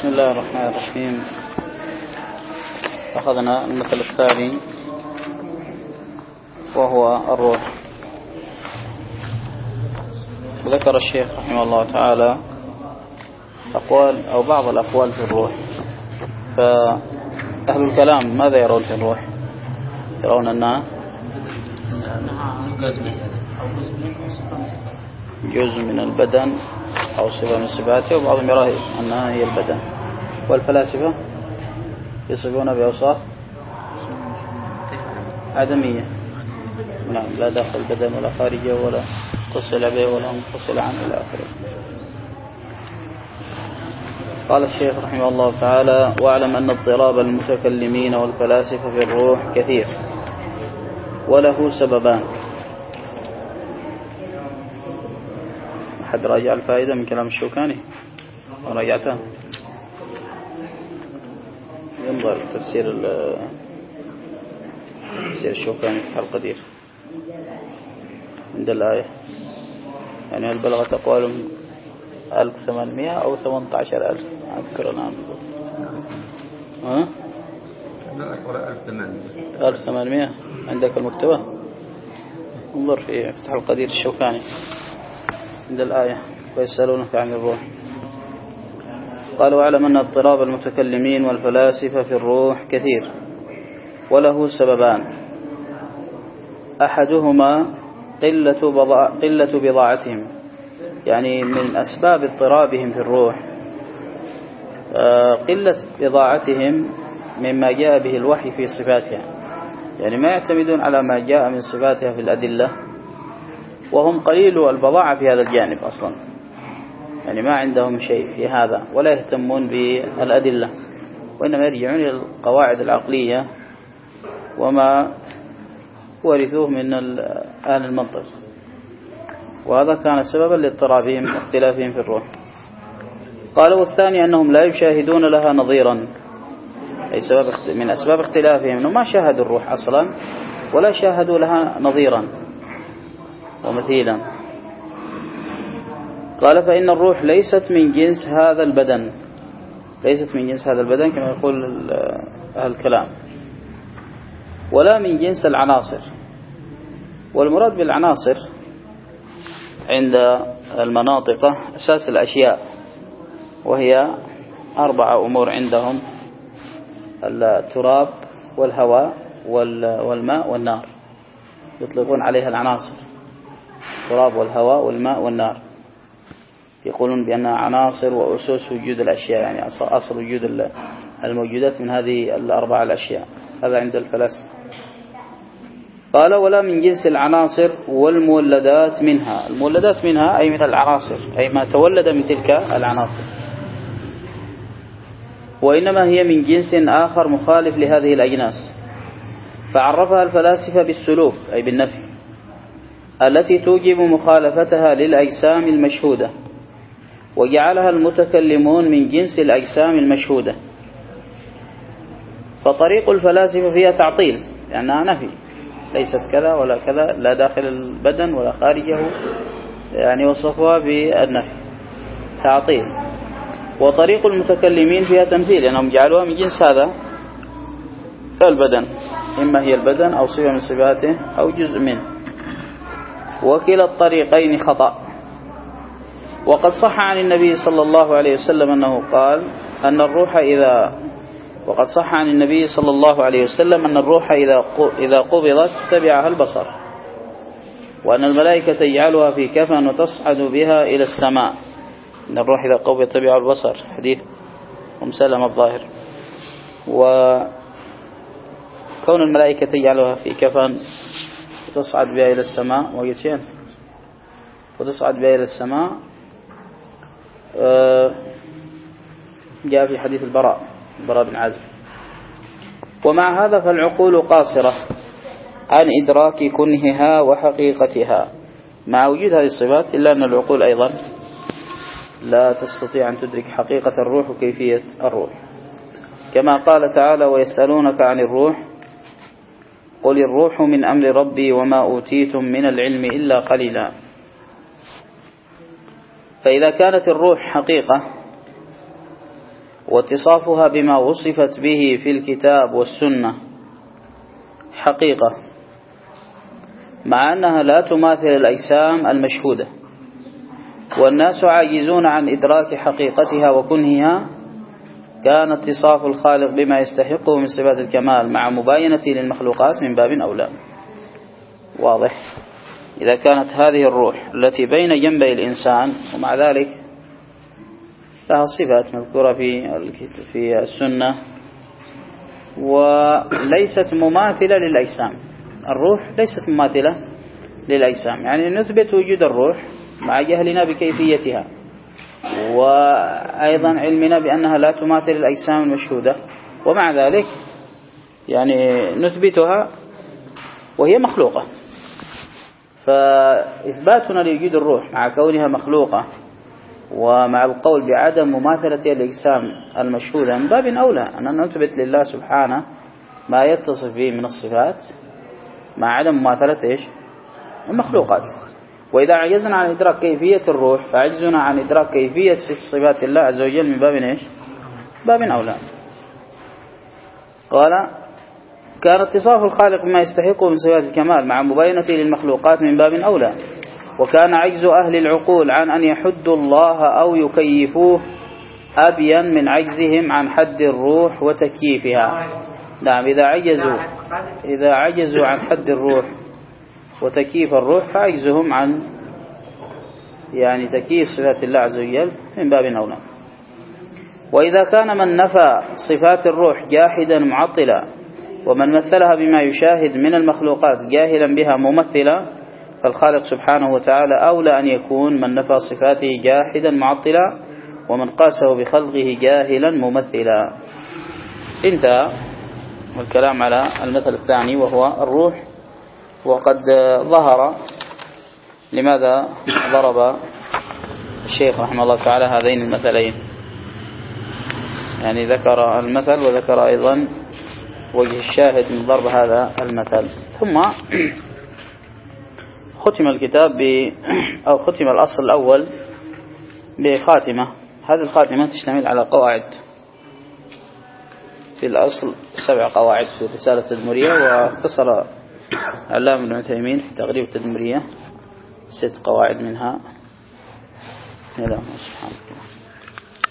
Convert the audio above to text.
بسم الله الرحمن الرحيم. أخذنا المثل الثاني وهو الروح. وذكر الشيخ رحمه الله تعالى أقوال أو بعض الأقوال في الروح. فأهل الكلام ماذا يرون في الروح؟ يرون أنها جزء من البدن أو صفة من صفاته، وبعضهم يرى أنها هي البدن. والفلاسفة يصفون بأوصاف عدمية، نعم، لا داخل البدن ولا خارجه ولا متصل به ولا منفصل عنه إلى آخره. قال الشيخ رحمه الله تعالى: واعلم أن اضطراب المتكلمين والفلاسفة في الروح كثير وله سببان. أحد راجع الفائدة من كلام الشوكاني وراجعتها؟ ينظر تفسير الشوكاني في القدير عند الآية، يعني هل بلغت أقوالهم 1800 أو 18,000؟ أذكر الآن. ها؟ 1800 عندك المكتبة؟ انظر في فتح القدير الشوكاني عند الآية: ويسألونك عن الروح. قال: واعلم أن اضطراب المتكلمين والفلاسفة في الروح كثير وله سببان. أحدهما قلة بضاعتهم، يعني من أسباب اضطرابهم في الروح قلة بضاعتهم مما جاء به الوحي في صفاتها، يعني ما يعتمدون على ما جاء من صفاتها في الأدلة، وهم قليل البضاعة في هذا الجانب أصلا، يعني ما عندهم شيء في هذا ولا يهتمون بالأدلة، وإنما يرجعون إلى القواعد العقلية وما ورثوه من أهل المنطق. وهذا كان سببا لاضطرابهم واختلافهم في الروح. قال: والثاني أنهم لا يشاهدون لها نظيرا، أي سبب من أسباب اختلافهم أنهم ما شاهدوا الروح أصلا ولا شاهدوا لها نظيرا ومثيلا. قال: فإن الروح ليست من جنس هذا البدن، ليست من جنس هذا البدن كما يقول أهل الكلام، ولا من جنس العناصر. والمراد بالعناصر عند المناطق أساس الأشياء، وهي 4 أمور عندهم: التراب والهواء والماء والنار، يطلقون عليها العناصر: التراب والهواء والماء والنار. يقولون بأنها عناصر وأسس وجود الأشياء، يعني أصل وجود الموجودات من هذه 4 الأشياء. هذا عند الفلاسفة. قال: ولا من جنس العناصر والمولدات منها. المولدات منها أي من العناصر، أي ما تولد من تلك العناصر، وإنما هي من جنس آخر مخالف لهذه الأجناس، فعرفها الفلاسفة بالسلوب أي بالنفي، التي توجب مخالفتها للأجسام المشهودة، وجعلها المتكلمون من جنس الأجسام المشهودة. فطريق الفلاسفة فيها تعطيل، لأنها نفي، ليست كذا ولا كذا، لا داخل البدن ولا خارجه، يعني وصفها بالنفي، تعطيل. وطريق المتكلمين فيها تمثيل، لأنهم جعلوها من جنس هذا البدن، إما هي البدن أو صفة من صفاته أو جزء منه. وكلا الطريقين خطأ. وقد صح عن النبي صلى الله عليه وسلم أنه قال أن الروح وقد صح عن النبي صلى الله عليه وسلم أن الروح إذا قبضت تبعها البصر، وأن الملائكة تجعلها في كفن وتصعد بها إلى السماء. أن الروح إذا قبضت تبعها البصر، حديث أم سلمة الظاهر. وكون الملائكة تجعلها في كفن وتصعد بها إلى السماء، وتصعد بها إلى السماء جاء في حديث البراء بن عازب. ومع هذا فالعقول قاصرة عن إدراك كنهها وحقيقتها مع وجود هذه الصفات، إلا أن العقول أيضا لا تستطيع أن تدرك حقيقة الروح وكيفية الروح، كما قال تعالى: ويسألونك عن الروح قل الروح من أمر ربي وما أوتيتم من العلم إلا قليلا. فإذا كانت الروح حقيقة واتصافها بما وصفت به في الكتاب والسنة حقيقة، مع أنها لا تماثل الأجسام المشهودة، والناس عاجزون عن إدراك حقيقتها وكنهها، كان اتصاف الخالق بما يستحقه من صفات الكمال مع مباينته للمخلوقات من باب أولى. واضح؟ إذا كانت هذه الروح التي بين جنبي الإنسان ومع ذلك لها صفات مذكورة في السنة وليست مماثلة للأجسام، الروح ليست مماثلة للأجسام، يعني نثبت وجود الروح مع جهلنا بكيفيتها، وأيضا علمنا بأنها لا تماثل الأجسام المشهودة، ومع ذلك يعني نثبتها وهي مخلوقة. فإثباتنا لوجود الروح مع كونها مخلوقة ومع القول بعدم مماثلة الأجسام المشهودة من باب أولى أننا نثبت لله سبحانه ما يتصف به من الصفات مع عدم مماثلة المخلوقات. وإذا عجزنا عن إدراك كيفية الروح فعجزنا عن إدراك كيفية صفات الله عز وجل من باب باب أولى. قال: كان اتصاف الخالق بما يستحقه من صفات الكمال مع مباينته للمخلوقات من باب أولى، وكان عجز أهل العقول عن أن يحدوا الله أو يكيفوه أبين من عجزهم عن حد الروح وتكييفها. نعم، إذا عجزوا عن حد الروح وتكييف الروح فعجزهم عن يعني تكييف صفات الله عز وجل من باب أولى. وإذا كان من نفى صفات الروح جاحدا معطلا، ومن مثلها بما يشاهد من المخلوقات جاهلا بها ممثلا، فالخالق سبحانه وتعالى أولى أن يكون من نفى صفاته جاحدا معطلا، ومن قاسه بخلقه جاهلا ممثلا. انتهى الكلام على المثل الثاني وهو الروح. وقد ظهر لماذا ضرب الشيخ رحمه الله تعالى هذين المثلين، يعني ذكر المثل وذكر أيضا وجه الشاهد من ضرب هذا المثل. ثم ختم الكتاب أو ختم الأصل الأول بخاتمة. هذه الخاتمة تشتمل على قواعد، في الأصل 7 قواعد في رسالة التدمرية، واختصر علامة ابن عثيمين في تقريب التدمرية 6 قواعد منها. سبحانه